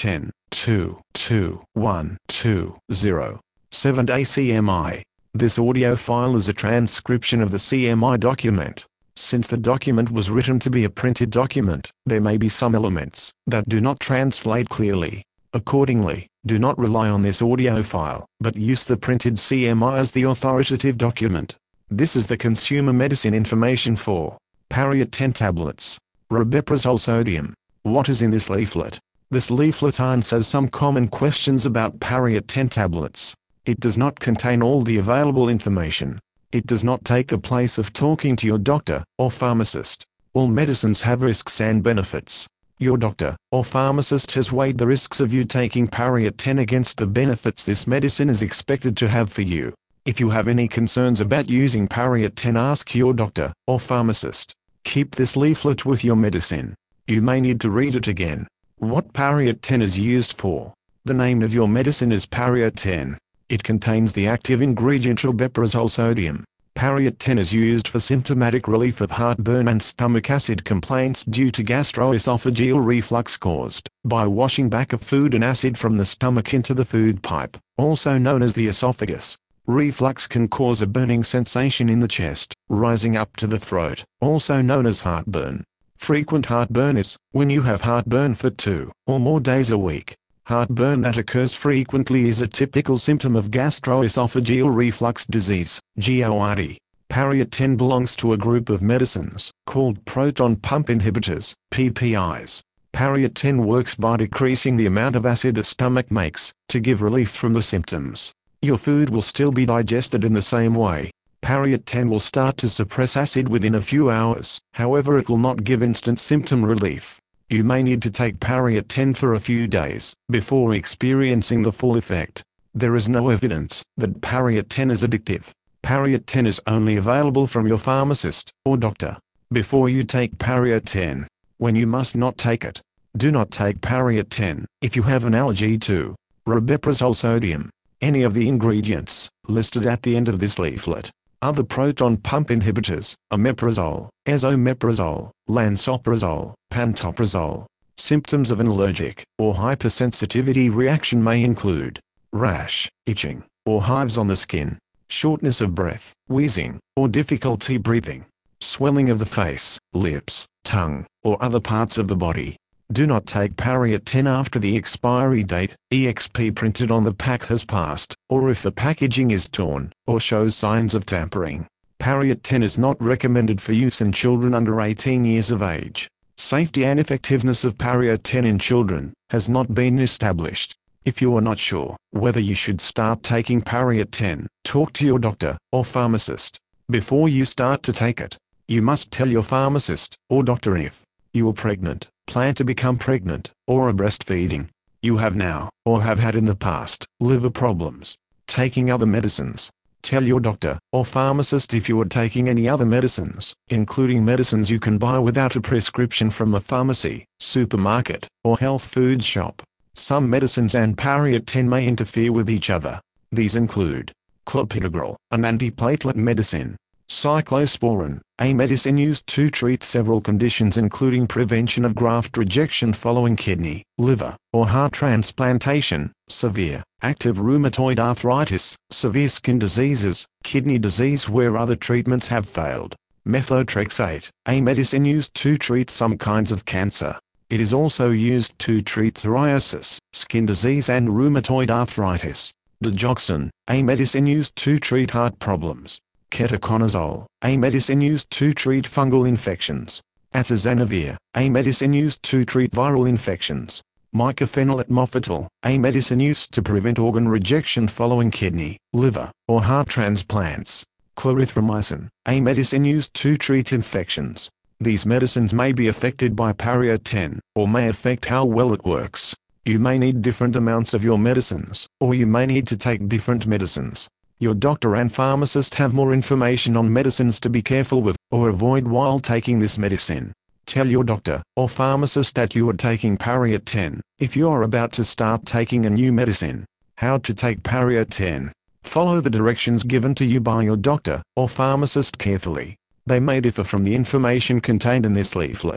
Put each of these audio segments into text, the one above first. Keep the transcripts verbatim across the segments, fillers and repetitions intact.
ten, two, two, one, two, zero, seven day C M I. This audio file is a transcription of the C M I document. Since the document was written to be a printed document, there may be some elements that do not translate clearly. Accordingly, do not rely on this audio file, but use the printed C M I as the authoritative document. This is the consumer medicine information for Pariet ten tablets. Rabeprazole sodium. What is in this leaflet? This leaflet answers some common questions about Pariet ten tablets. It does not contain all the available information. It does not take the place of talking to your doctor or pharmacist. All medicines have risks and benefits. Your doctor or pharmacist has weighed the risks of you taking Pariet ten against the benefits this medicine is expected to have for you. If you have any concerns about using Pariet ten, ask your doctor or pharmacist. Keep this leaflet with your medicine. You may need to read it again. What Pariet ten is used for. The name of your medicine is Pariet ten. It contains the active ingredient rabeprazole sodium. Pariet ten is used for symptomatic relief of heartburn and stomach acid complaints due to gastroesophageal reflux caused by washing back of food and acid from the stomach into the food pipe, also known as the esophagus. Reflux can cause a burning sensation in the chest, rising up to the throat, also known as heartburn. Frequent heartburn is when you have heartburn for two or more days a week. Heartburn that occurs frequently is a typical symptom of gastroesophageal reflux disease, G O R D. Pariet ten belongs to a group of medicines called proton pump inhibitors, P P Is. Pariet ten works by decreasing the amount of acid the stomach makes to give relief from the symptoms. Your food will still be digested in the same way. Pariet ten will start to suppress acid within a few hours, however it will not give instant symptom relief. You may need to take Pariet ten for a few days before experiencing the full effect. There is no evidence that Pariet ten is addictive. Pariet ten is only available from your pharmacist or doctor. Before you take Pariet ten, when you must not take it. Do not take Pariet ten if you have an allergy to rabeprazole sodium, any of the ingredients listed at the end of this leaflet. Other proton pump inhibitors, omeprazole, esomeprazole, lansoprazole, pantoprazole. Symptoms of an allergic or hypersensitivity reaction may include rash, itching, or hives on the skin, shortness of breath, wheezing, or difficulty breathing, swelling of the face, lips, tongue, or other parts of the body. Do not take Pariet ten after the expiry date, E X P printed on the pack has passed, or if the packaging is torn, or shows signs of tampering. Pariet ten is not recommended for use in children under eighteen years of age. Safety and effectiveness of Pariet ten in children has not been established. If you are not sure whether you should start taking Pariet ten, talk to your doctor or pharmacist. Before you start to take it, you must tell your pharmacist or doctor if you are pregnant, plan to become pregnant, or are breastfeeding. You have now, or have had in the past, liver problems. Taking other medicines. Tell your doctor or pharmacist if you are taking any other medicines, including medicines you can buy without a prescription from a pharmacy, supermarket, or health food shop. Some medicines and Pariet ten may interfere with each other. These include clopidogrel, an antiplatelet medicine; cyclosporin, a medicine used to treat several conditions including prevention of graft rejection following kidney, liver, or heart transplantation; severe, active rheumatoid arthritis, severe skin diseases, kidney disease where other treatments have failed; methotrexate, a medicine used to treat some kinds of cancer. It is also used to treat psoriasis, skin disease and rheumatoid arthritis; digoxin, a medicine used to treat heart problems; ketoconazole, a medicine used to treat fungal infections; atazanavir, a medicine used to treat viral infections; mycophenolate mofetil, a medicine used to prevent organ rejection following kidney, liver, or heart transplants; clarithromycin, a medicine used to treat infections. These medicines may be affected by Pariet ten, or may affect how well it works. You may need different amounts of your medicines, or you may need to take different medicines. Your doctor and pharmacist have more information on medicines to be careful with, or avoid while taking this medicine. Tell your doctor or pharmacist that you are taking Pariet ten, if you are about to start taking a new medicine. How to take Pariet ten. Follow the directions given to you by your doctor or pharmacist carefully. They may differ from the information contained in this leaflet.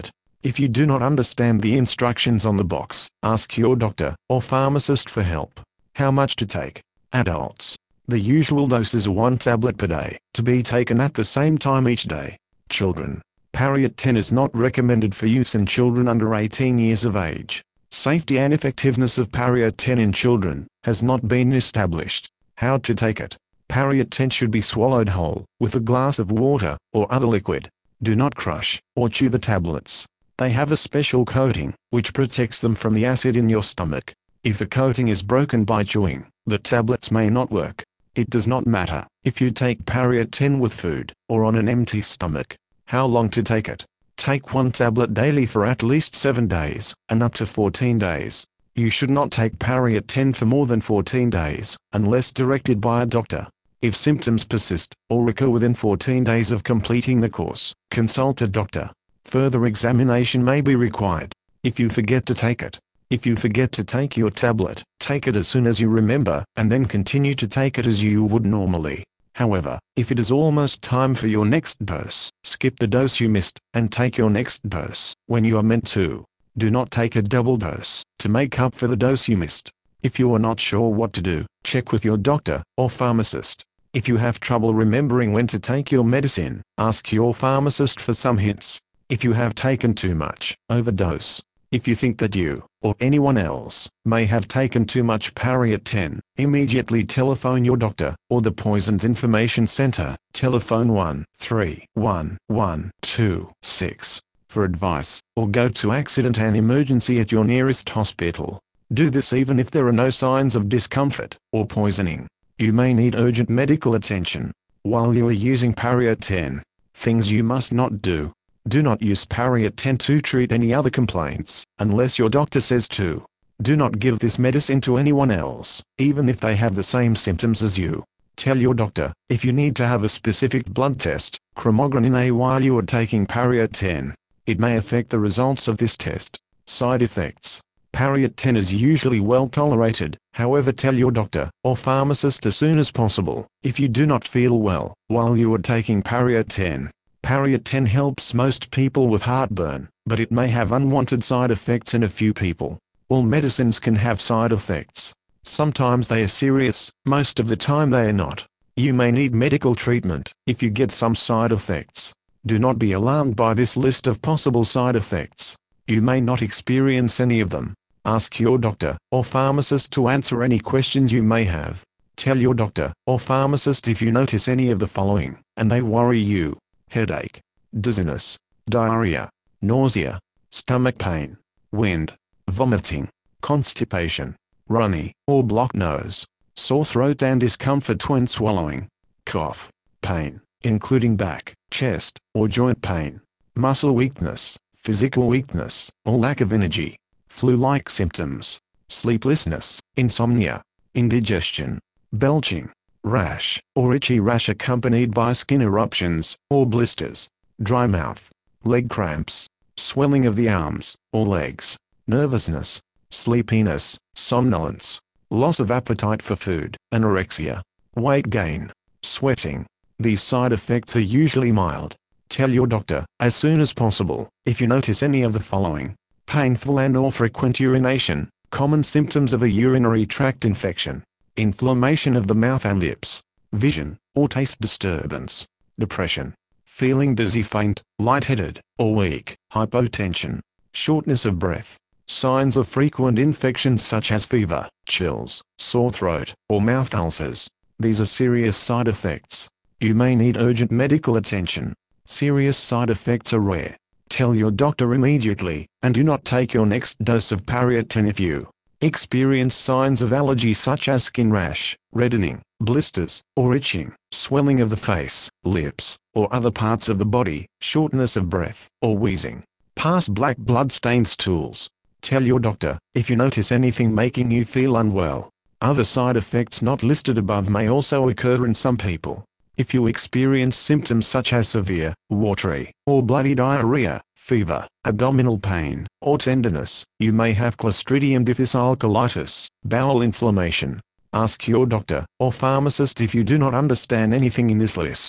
If you do not understand the instructions on the box, ask your doctor or pharmacist for help. How much to take? Adults. The usual dose is one tablet per day, to be taken at the same time each day. Children. Pariet ten is not recommended for use in children under eighteen years of age. Safety and effectiveness of Pariet ten in children has not been established. How to take it? Pariet ten should be swallowed whole, with a glass of water, or other liquid. Do not crush, or chew the tablets. They have a special coating, which protects them from the acid in your stomach. If the coating is broken by chewing, the tablets may not work. It does not matter if you take Pariet ten with food, or on an empty stomach. How long to take it? Take one tablet daily for at least seven days, and up to fourteen days. You should not take Pariet ten for more than fourteen days, unless directed by a doctor. If symptoms persist, or recur within fourteen days of completing the course, consult a doctor. Further examination may be required. If you forget to take it. If you forget to take your tablet, take it as soon as you remember, and then continue to take it as you would normally. However, if it is almost time for your next dose, skip the dose you missed, and take your next dose when you are meant to. Do not take a double dose to make up for the dose you missed. If you are not sure what to do, check with your doctor or pharmacist. If you have trouble remembering when to take your medicine, ask your pharmacist for some hints. If you have taken too much, overdose. If you think that you, or anyone else, may have taken too much Pariet ten, immediately telephone your doctor, or the Poisons Information Center, telephone one three one one two six, for advice, or go to accident and emergency at your nearest hospital. Do this even if there are no signs of discomfort, or poisoning. You may need urgent medical attention. While you are using Pariet ten, things you must not do. Do not use Pariet ten to treat any other complaints, unless your doctor says to. Do not give this medicine to anyone else, even if they have the same symptoms as you. Tell your doctor if you need to have a specific blood test, chromogranin A, while you are taking Pariet ten. It may affect the results of this test. Side effects. Pariet ten is usually well tolerated, however tell your doctor or pharmacist as soon as possible if you do not feel well while you are taking Pariet ten. Pariet ten helps most people with heartburn, but it may have unwanted side effects in a few people. All medicines can have side effects. Sometimes they are serious, most of the time they are not. You may need medical treatment if you get some side effects. Do not be alarmed by this list of possible side effects. You may not experience any of them. Ask your doctor or pharmacist to answer any questions you may have. Tell your doctor or pharmacist if you notice any of the following, and they worry you. Headache, dizziness, diarrhea, nausea, stomach pain, wind, vomiting, constipation, runny or blocked nose, sore throat and discomfort when swallowing, cough, pain, including back, chest, or joint pain, muscle weakness, physical weakness, or lack of energy, flu-like symptoms, sleeplessness, insomnia, indigestion, belching, rash, or itchy rash accompanied by skin eruptions, or blisters, dry mouth, leg cramps, swelling of the arms, or legs, nervousness, sleepiness, somnolence, loss of appetite for food, anorexia, weight gain, sweating. These side effects are usually mild. Tell your doctor as soon as possible if you notice any of the following: painful and or frequent urination, common symptoms of a urinary tract infection, inflammation of the mouth and lips, vision or taste disturbance, depression, feeling dizzy, faint, lightheaded, or weak, hypotension, shortness of breath, signs of frequent infections such as fever, chills, sore throat, or mouth ulcers. These are serious side effects. You may need urgent medical attention. Serious side effects are rare. Tell your doctor immediately, and do not take your next dose of Pariet ten if you experience signs of allergy such as skin rash, reddening, blisters, or itching, swelling of the face, lips, or other parts of the body, shortness of breath, or wheezing. Pass black blood-stained stools. Tell your doctor if you notice anything making you feel unwell. Other side effects not listed above may also occur in some people. If you experience symptoms such as severe, watery, or bloody diarrhea, fever, abdominal pain, or tenderness, you may have Clostridium difficile colitis, bowel inflammation. Ask your doctor or pharmacist if you do not understand anything in this list.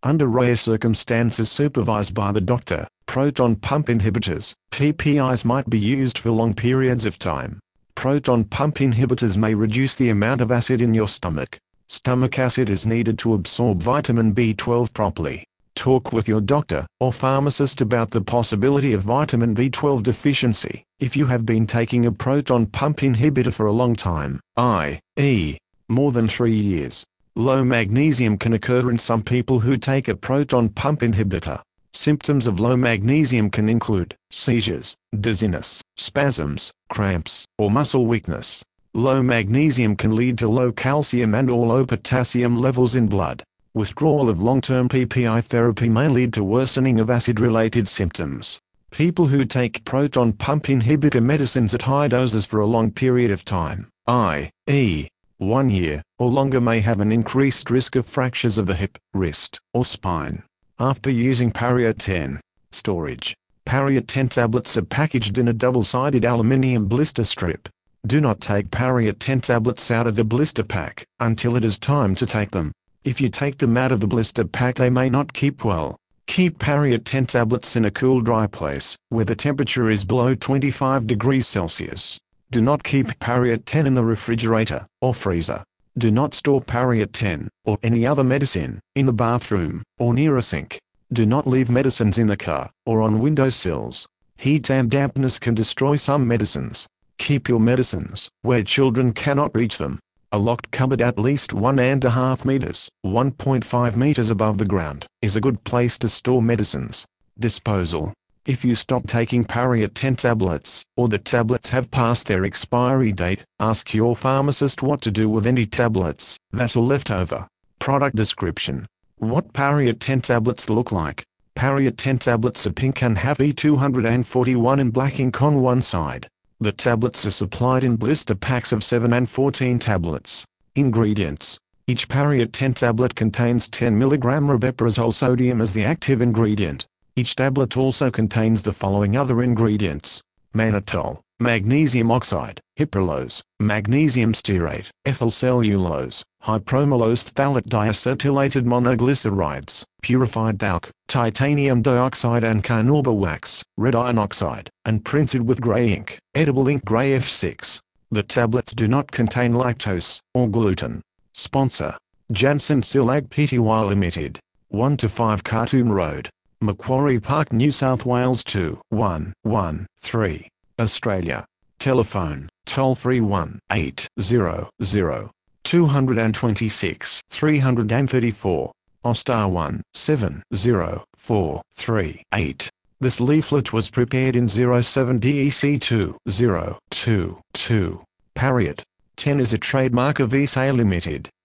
Under rare circumstances supervised by the doctor, proton pump inhibitors, P P Is might be used for long periods of time. Proton pump inhibitors may reduce the amount of acid in your stomach. Stomach acid is needed to absorb vitamin B twelve properly. Talk with your doctor or pharmacist about the possibility of vitamin B twelve deficiency if you have been taking a proton pump inhibitor for a long time, that is, more than three years. Low magnesium can occur in some people who take a proton pump inhibitor. Symptoms of low magnesium can include seizures, dizziness, spasms, cramps, or muscle weakness. Low magnesium can lead to low calcium and or low potassium levels in blood. Withdrawal of long-term P P I therapy may lead to worsening of acid-related symptoms. People who take proton pump inhibitor medicines at high doses for a long period of time, that is, one year or longer, may have an increased risk of fractures of the hip, wrist, or spine. After using Pariet ten. Storage. Pariet ten tablets are packaged in a double-sided aluminium blister strip. Do not take Pariet ten tablets out of the blister pack until it is time to take them. If you take them out of the blister pack, they may not keep well. Keep Pariet ten tablets in a cool, dry place where the temperature is below twenty-five degrees Celsius. Do not keep Pariet ten in the refrigerator or freezer. Do not store Pariet ten, or any other medicine, in the bathroom or near a sink. Do not leave medicines in the car or on windowsills. Heat and dampness can destroy some medicines. Keep your medicines where children cannot reach them. A locked cupboard at least one and a half meters, one point five meters above the ground, is a good place to store medicines. Disposal. If you stop taking Pariet ten tablets, or the tablets have passed their expiry date, ask your pharmacist what to do with any tablets that are left over. Product description. What Pariet ten tablets look like. Pariet ten tablets are pink and have E two forty-one in black ink on one side. The tablets are supplied in blister packs of seven and fourteen tablets. Ingredients. Each Pariet ten tablet contains ten milligrams rabeprazole sodium as the active ingredient. Each tablet also contains the following other ingredients: mannitol, magnesium oxide, hyprulose, magnesium stearate, ethyl cellulose, hypromolose phthalate diacetylated monoglycerides, purified talc, titanium dioxide and carnauba wax, red iron oxide, and printed with gray ink, edible ink gray F six. The tablets do not contain lactose or gluten. Sponsor: Janssen Silag Pty Limited, one to five Khartoum Road, Macquarie Park, New South Wales two one one three, Australia. Telephone, toll-free one eight zero zero, two two six, three three four, or star one seven zero four three eight. This leaflet was prepared in zero seven D E C two zero two two. Pariet ten is a trademark of Eisai Limited.